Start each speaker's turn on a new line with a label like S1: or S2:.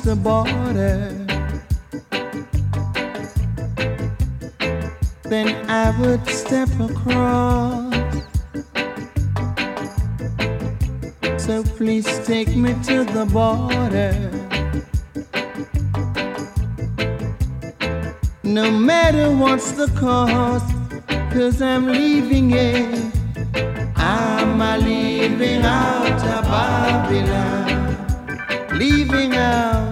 S1: the border, then I would step across. So please take me to the border. No matter what's the cost, 'cause I'm leaving it. I'm leaving out of Babylon, leaving out